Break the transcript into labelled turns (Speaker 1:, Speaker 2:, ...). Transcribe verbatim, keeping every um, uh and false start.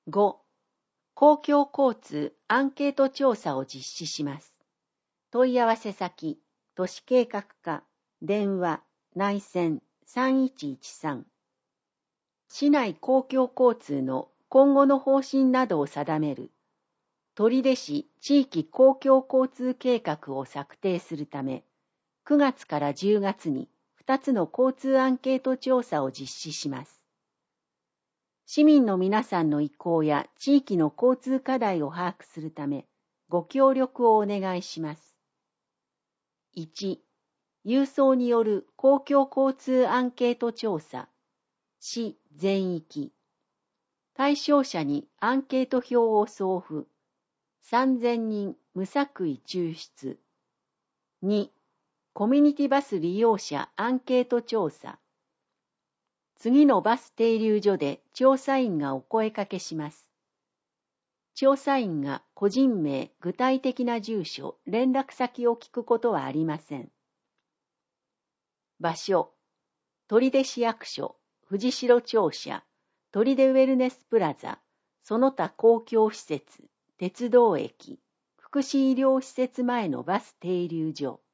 Speaker 1: ご、公共交通アンケート調査を実施します。問い合わせ先、都市計画課、電話、内線さんいちいちさん。市内公共交通の今後の方針などを定める、取手市地域公共交通計画を策定するため、くがつからじゅうがつにふたつの交通アンケート調査を実施します。市民の皆さんの意向や地域の交通課題を把握するため、ご協力をお願いします。いち、郵送による公共交通アンケート調査、市全域。対象者にアンケート票を送付。さんぜんにん無作為抽出。に、コミュニティバス利用者アンケート調査。次のバス停留所で調査員がお声かけします。調査員が個人名、具体的な住所、連絡先を聞くことはありません。場所、取手市役所、藤代庁舎、取手ウェルネスプラザ、その他公共施設、鉄道駅、福祉医療施設前のバス停留所。